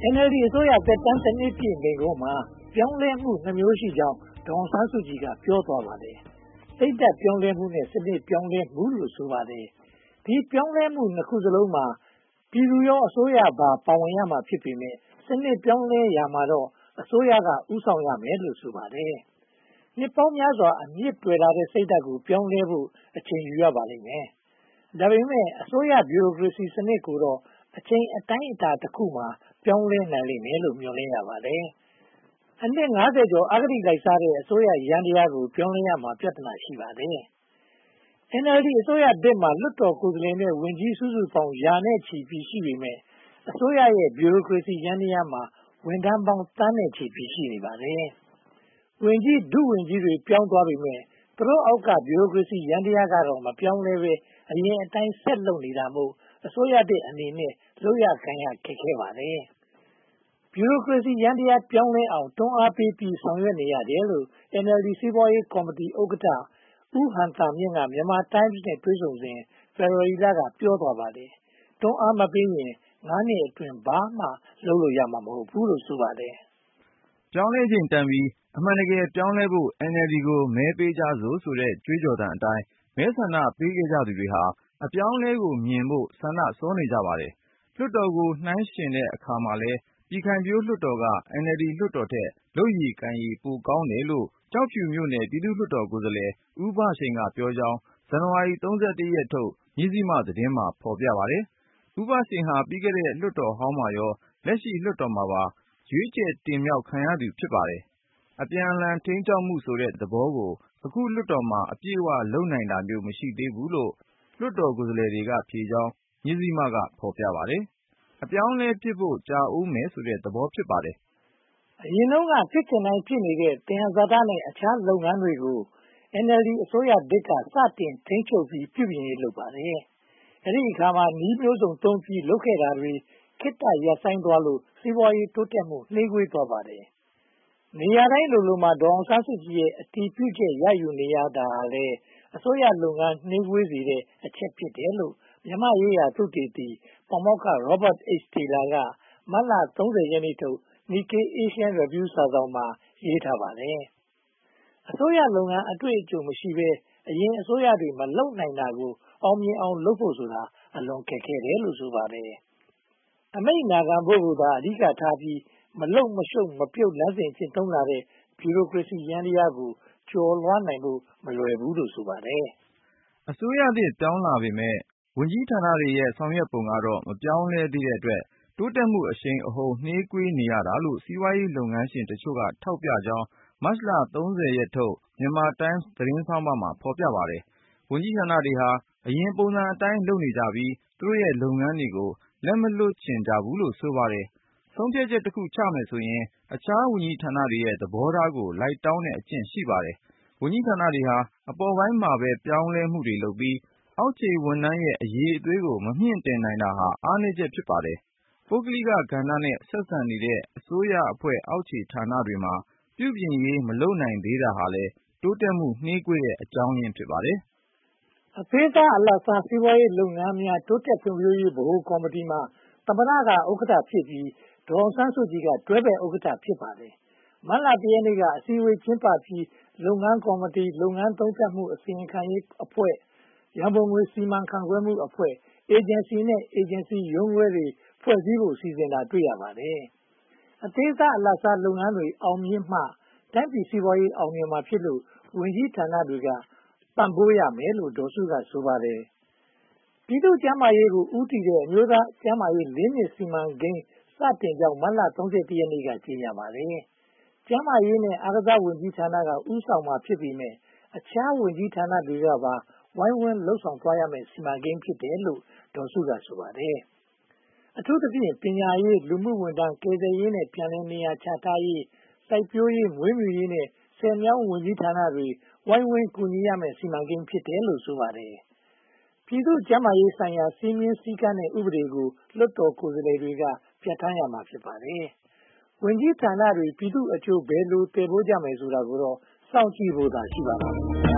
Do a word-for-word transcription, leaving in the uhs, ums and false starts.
N L D အစိုးရသက်တမ်းတစ်နှစ်ပြည့်မိန့်ခွန်းမှာပြောင်းလဲမှုနှစ်မျိုးရှိကြောင်းဒေါ်အောင်ဆန်းစုကြည်ကပြောသွားပါတယ်။စိတ်ဓါတ်ပြောင်းလဲမှုနဲ့စနစ်ပြောင်းလဲမှုလို့ဆိုပါတယ်။ဒီပြောင်းလဲမှုနှစ်ခုစလုံးမှာပြည်သူရောအစိုးရပါပါဝင်ရမှာဖြစ်ပေမဲ့စနစ်ပြောင်းလဲရမှာတော့အစိုးရကဦးဆောင်ရမယ်လို့ဆိုပါတယ်။နှစ်ပေါင်းများစွာအမြင့်တွယ်လာတဲ့စိတ်ဓါတ်ကိုပြောင်းလဲဖို့အချိန်ယူရပါလိမ့်မယ်။ဒါပေမဲ့အစိုးရဗျူရိုကရေစီစနစ်ကိုတော့အချိန်အတိုင်းအတာတစ်ခုမှာပြောင်းလဲနိုင်လိမ့်မယ်လို့မျှော်လင့်ရပါတယ်။အနှစ် ငါးဆယ်ကျော်အဂတိလိုက်စားတဲ့အစိုးရယန္တရားကိုပြောင်းလဲရမှာပြဿနာရှိပါတယ်။ N L D အစိုးရသစ်မှာလွှတ်တော်ကိုယ်စားလှယ်နဲ့ဝန်ကြီးစုစုပေါင်းရာနဲ့ချီပြီးရှိပေမယ့်အစိုးရရဲ့ဗျူရိုကရေစီယန္တရားမှာဝန်ထမ်းပေါင်းသန်းနဲ့ချီပြီးရှိနေပါတယ်။ဝန်ကြီးဒုဝန်ကြီးတွေပြောင်းသွားပေမယ့်သူတို့အောက်ကဗျူရိုကရေစီယန္တရားကတော့မပြောင်းလဲဘဲအရင်အတိုင်းဆက်လုပ်နေတာမို့အစိုးရသစ်အနေနဲ့လုပ်ရကိုင်ရခက်ခဲပါတယ်။ဗျူရိုကရေစီယန္တရားပြောင်းလဲအောင်တွန်းအားပေးပြီးဆောင်ရွက်နေရတယ်လို့ N L D စီးပွားရေးကော်မတီဥက္ကဋ္ဌဦးဟံသာမြင့်ကမြန်မာတိုင်းမ်နဲ့တွေ့ဆုံစဉ်ဖေဖေါ်ဝါရီလကပြောသွားပါတယ်။တွန်းအားမပေးရင်ငါးနှစ်အတွင်းဘာမှလုပ်လို့ရမှာမဟုတ်ဘူးလို့ဆိုပါတယ်။ပြောင်းလဲချိန်တန်ပြီးအမှန်တကယ်ပြောင်းလဲဖို့ N L D ကိုမဲပေးကြစို့ဆိုတဲ့ကြွေးကြော်သံအတိုင်းမဲဆန္ဒပေးခဲ့ကြသူတွေဟာအပြောင်းအလဲကိုမြင်ဖို့ဆန္ဒစောနေကြပါတယ်။လွှတ်တော်ကိုနှိုင်းယှဉ်တဲ့အခါမှာလည်းပြည်ခိုင်ဖြိုးလွှတ်တော်က N L D လွှတ်တော်ထက်လုပ်ရည်ကိုင်ရည်ပိုကောင်းတယ်လို့ကျောက်ဖြူမြို့နယ်ပြည်သူ့လွှတ်တော်ကိုယ်စားလှယ်ဦးဘရှိန်ကပြောကြောင်းဇန်နဝါရီ ၃၁ ရက်ထုတ်မဇ္ဈိမသတင်းမှာဖော်ပြပါတယ်။ဦးဘရှိန်ဟာပြီးခဲ့တဲ့လွှတ်တော်ဟောင်းမှာရောလက်ရှိလွှတ်တော်မှာပါရွေးချယ်တင်မြှောက်ခံရသူဖြစ်ပါတယ်။အပြန်အလှန်ထိန်းကျောင်းမှုဆိုတဲ့သဘောကိုအခုလွှတ်တော်မှာအပြည့်အဝလုပ်နိုင်တာမျိုးမရှိသေးဘူးလို့လွှတ်တော်ကိုယ်စားလှယ်တွေကဖြေကြောင်းမဇ္ဈိမကဖော်ပြပါတယ်။အပြောင်းအလဲဖြစ်ဖို့ကြာဦးမယ်ဆိုတဲ့သဘောဖြစ်ပါတယ်။အရင်တုန်းကဖြစ်ချင်တိုင်းဖြစ်နေတဲ့သယံဇာတနဲ့အခြားလုပ်ငန်းတွေကို N L D အစိုးရသစ်ကစတင်ထိန်းချုပ်ပြီးပြုပြင်ရေးလုပ်ပါတယ်။အဲဒီအခါမှာနည်းမျိုးစုံသုံးပြီးလုပ်ခဲ့တာတွေခေတ္တရပ်ဆိုင်းသွားလို့စီးပွားရေးတိုးတက်မှုနှေးကွေးသွားပါတယ်။နေရာတိုင်းလိုလိုမှာဒေါ်အောင်ဆန်းစုကြည်ရဲ့အတည်ပြုချက်ရယူနေရတာလည်းအစိုးရလုပ်ငန်းနှေးကွေးစေတဲ့အချက်ဖြစ်တယ်လို့မြန်မာ့ရေးရာသုတေသီပါမောက္ခ Robert H Taylor ကမတ်လ ၃၀ ရက်နေ့ထုတ် Nikkei Asian Review စာစောင်မှာရေးထားပါတယ်။အစိုးရလုပ်ငန်းအတွေ့အကြုံမရှိဘဲအရင်အစိုးရတွေမလုပ်နိုင်တာကိုအောင်မြင်အောင်လုပ်ဖို့ဆိုတာအလွန်ခက်ခဲတယ်လို့ဆိုပါတယ်။အမိန့်နာခံဖို့ကိုသာအဓိကထားပြီးမလုပ်မရှုပ်မပြုတ်လမ်းစဉ်ကျင့်သုံးလာတဲ့ဗျူရိုကရေစီယန္တရားကိုကျော်လွှားနိုင်ဖို့မလွယ်ဘူးလို့ဆိုပါတယ်။အစိုးရသစ်ပြောင်းလာပေမယ့်ဝန်ကြီးဌာနတွေရဲ့ဆောင်ရွက်ပုံကတော့မပြောင်းလဲသေးတဲ့အတွက်တိုးတက်မှုအရှိန်အဟုန်နှေးကွေးနေရတာလို့စီးပွားရေးလုပ်ငန်းရှင်တချို့ကထောက်ပြကြောင်းမတ်လ ၃၀ ရက်ထုတ်မြန်မာတိုင်းမ်သတင်းဆောင်းပါးမှာဖော်ပြပါတယ်။ဝန်ကြီးဌာနတွေဟာအရင်ပုံစံအတိုင်းလုပ်နေကြပြီးသူတို့ရဲ့လုပ်ငန်းတွေကိုလက်မလွှတ်ချင်ကြဘူးလို့ဆိုပါတယ်။ဆုံးဖြတ်ချက်တစ်ခုချမယ်ဆိုရင်အခြားဝန်ကြီးဌာနတွေရဲ့သဘောထားကိုလိုက်တောင်းတဲ့အကျင့်ရှိပါတယ်။ဝန်ကြီးဌာနတွေဟာအပေါ်ပိုင်းမှာပဲပြောင်းလဲမှုတွေလုပ်ပြီးအောက်ခြေဝန်ထမ်းရဲ့အရည်အသွေးကိုမမြှင့်တင်နိုင်တာဟာအားနည်းချက်ဖြစ်ပါတယ်။ပုဂ္ဂလိကကဏ္ဍနဲ့ဆက်ဆံနေတဲ့အစိုးရအဖွဲ့အောက်ခြေဌာနတွေမှာပြုပြင်ရေးမလုပ်နိုင်သေးတာဟာလည်းတိုးတက်မှုနှေးကွေးတဲ့အကြောင်းရင်းဖြစ်ပါတယ်။အသေးစားအလတ်စားစီးပွားရေးလုပ်ငန်းများတိုးတက်ဖွံ့ဖြိုးရေးဗဟိုကော်မတီမှာသမ္မတကဥက္ကဋ္ဌဖြစ်ပြီးဒေါ်အောင်ဆန်းစုကြည်ကတွဲဘက်ဥက္ကဋ္ဌဖြစ်ပါတယ်။မတ်လ ၁ ရက်နေ့ကအစည်းအဝေးကျင်းပပြီးလုပ်ငန်းကော်မတီလုပ်ငန်းသုံးသပ်မှုအစီရင်ခံရေးအဖွဲ့ရန်ပုံငွေစီမံခန့်ခွဲမှုအဖွဲ့အေဂျင်စီနဲ့အေဂျင်စီရုံးခွဲတွေဖွဲ့စည်းဖို့စီစဉ်တာတွေ့ရပါတယ်။အသေးစားအလတ်စားလုပ်ငန်းတွေအောင်မြင်မှတိုင်းပြည်စီးပွားရေးအောင်မြင်မှာဖြစ်လို့ဝန်ကြီးဌာနတွေကပံ့ပိုးရမယ်လို့ဒေါ်စုကဆိုပါတယ်။ပြည်သူ့ကျန်းမာရေးကိုဦးတည်တဲ့အမျိုးသားကျန်းမာရေးလေးနှစ်စီမံကိန်းစတင်ကြောင်းမတ်လ ၃၁ ရက်နေ့ကကြေညာပါတယ်။ကျန်းမာရေးနဲ့အားကစားဝန်ကြီးဌာနကဦးဆောင်မှာဖြစ်ပေမယ့်အခြားဝန်ကြီးဌာနတွေကပါဝိုင်းဝန်းလုပ်ဆောင်သွားရမယ့်စီမံကိန်းဖြစ်တယ်လို့ဒေါ်စုကဆိုပါတယ်။အထူးသဖြင့်ပညာရေးလူမှုဝန်ထမ်းကယ်ဆယ်ရေးနဲ့ပြန်လည်နေရာချထားရေးစိုက်ပျိုးရေးမွေးမြူရေးနဲ့ဆည်မြောင်းဝန်ကြီးဌာနတွေဝိုင်းဝန်းကူညီရမယ့်စီမံကိန်းဖြစ်တယ်လို့ဆိုပါတယ်။ပြည်သူ့ကျန်းမာရေးဆိုင်ရာစည်းမျဉ်းစည်းကမ်းနဲ့ဥပဒေကိုလွှတ်တော်ကိုယ်စားလှယ်တွေကပြဋ္ဌာန်းရမှာဖြစ်ပါတယ်။ဝန်ကြီးဌာနတွေပြည်သူ့အကျိုးဘယ်လိုတည်ပိုးကြမယ်ဆိုတာကိုတော့စောင့်ကြည့်ဖို့သာရှိပါတော့တယ်